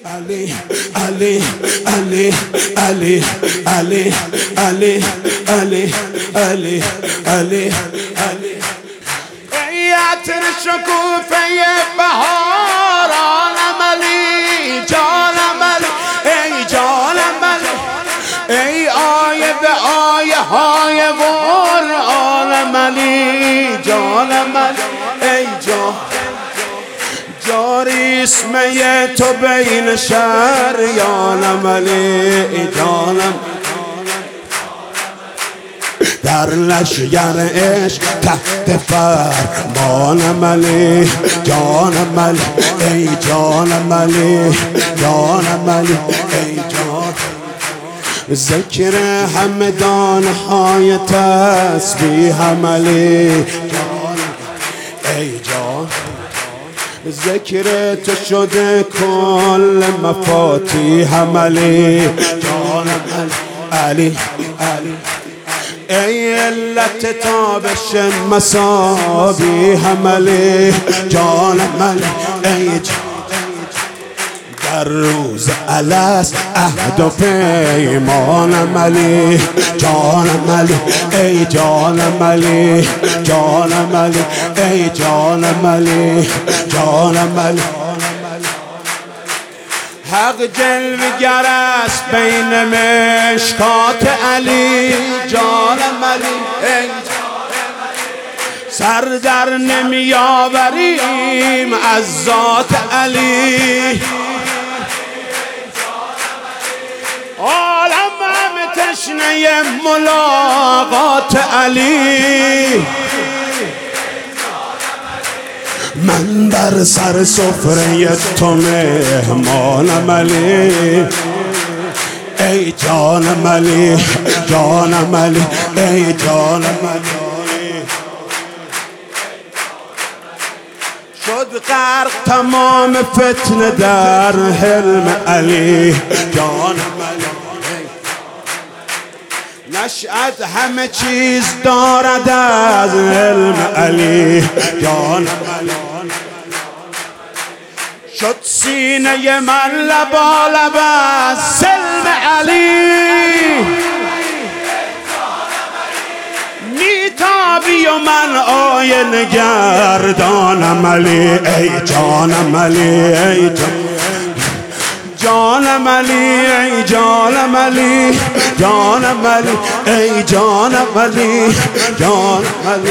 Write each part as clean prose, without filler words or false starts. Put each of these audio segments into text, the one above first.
علی علی علی علی علی علی علی علی علی علی ای عطر شکوفه بهار عالم علی جانم علی ای جانم علی ای آیه به آیه های قرآنم علی جانم علی ای جان جاری اسمه تو بین شریانم علی جانم در لشگر عشق تحت فرمانم علی جانم علی ای جانم علی جانم علی ای جان ذکر همدان های تسبیحم علی جانم ای جان ذکر تو شده کل مفاتیحم علی جانم علی علی ای علت تابش مصابیحم علی جانم علی ای در روز الست عهد و پیمانم علی جانم علی ای جانم علی جانم علی ای جانم علی جانم علی حق جلوگر است بین مشکات علی جانم علی ای سر در نمی آوریم از ذات علی عالم هم تشنه ملاقات علی من بر سر سفره تو مهمانم علی ای جانم علی جانم علی ای جانم علی شد غرق تمام فتنه در حلم علی جانم علی نشأت همه چیز دارد از علم علی جانم علی شد سینه من لبالب از سلم علی میتابی و من آینه گردانم علی ای جانم علی ای جانم علی ای جانم علی جانم علی ای جانم علی جانم علی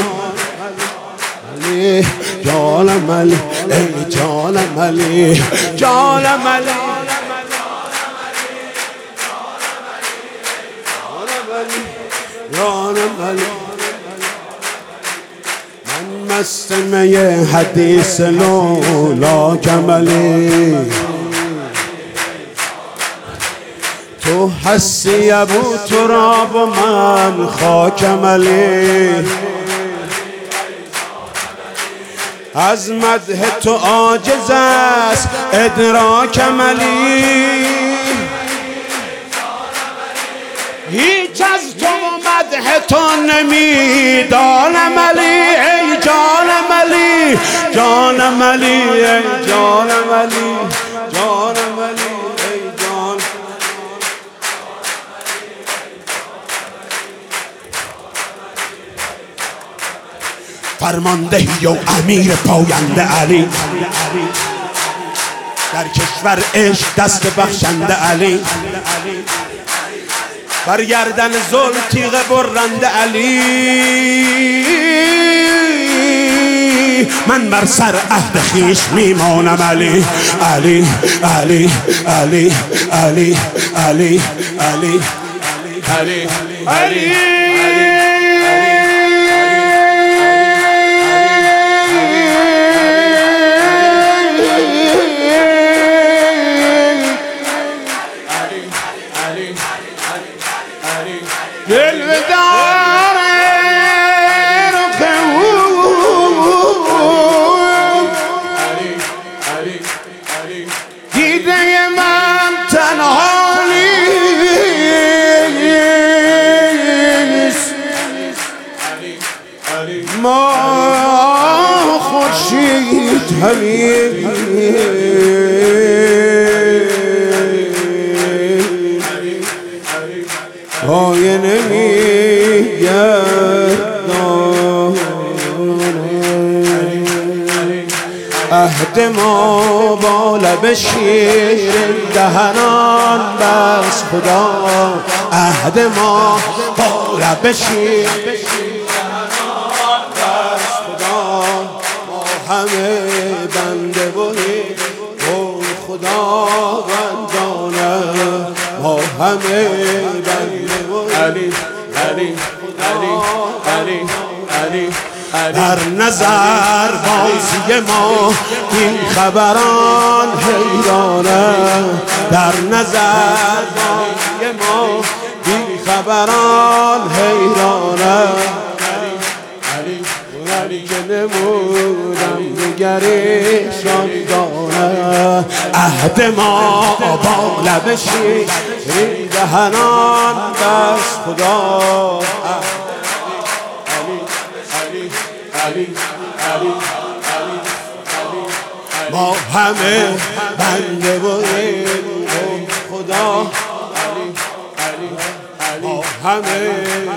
جانم علی ای جانم علی جانم علی جانم علی من مست می حدیث لولا کملی تو هستی ابو تراب و من خاکم علی از مدح تو عاجز است ادراکم علی هیچ از تو و مدح تو نمیدانم علی ای جانم علی جانم علی ای جانم علی جانم علی ای جان فرماندهی و امیر پاینده علی در کشور عشق دست بخشنده علی بر گردن ظلم تیغ برنده علی من بر سر عهد خویش میمانم علی علی علی علی علی علی علی علی علی دیده من تنها نیست ما خورشید همین عهد ما با لب شیرین دهنان بس خدا، عهد ما با لب شیرین دهنان بس خدا. ما همه بنده بودیم خدا بندانه، ما همه بنده بودیم در نظر بازی ما این خبران حیرانه، در نظر بازی ما این خبران حیرانه. که نمودم نگریشان دانه، عهد ما با لب شیرین دهنان بس خدا. ما همه بنده بودیم خدا، ما همه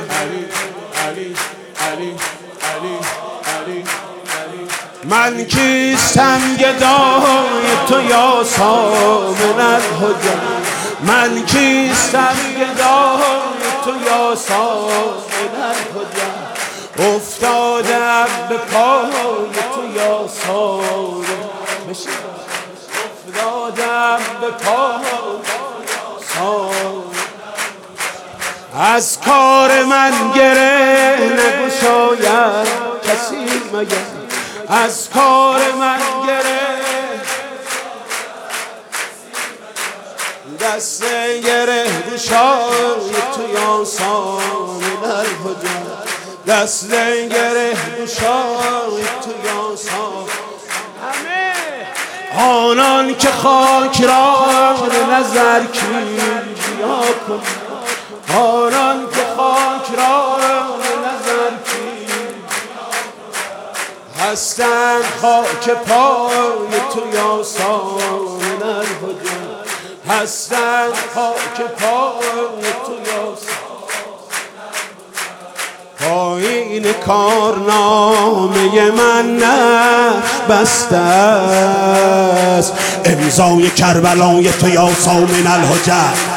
من کیستم گدای تو یا سامن الهدی، من کیستم گدای تو یا سامن الهدی. افتادم به پای تو یا سامن، افتادم به پای سامن. از کار من گره نگشاید کسی مگر، از کار من گره دست گره گشای تو یا سامن الهدی، دست گره گشای تو یا سامن. آنان که خاک را نظر کیا کن، آنان که خاک را نظر هستند خاک پای تو یا سامن الهدی، هستند خاک پای تو یا سامن. پایین کارنامه من نقش بسته است، امضای کربلای تو یا سامن الحجت.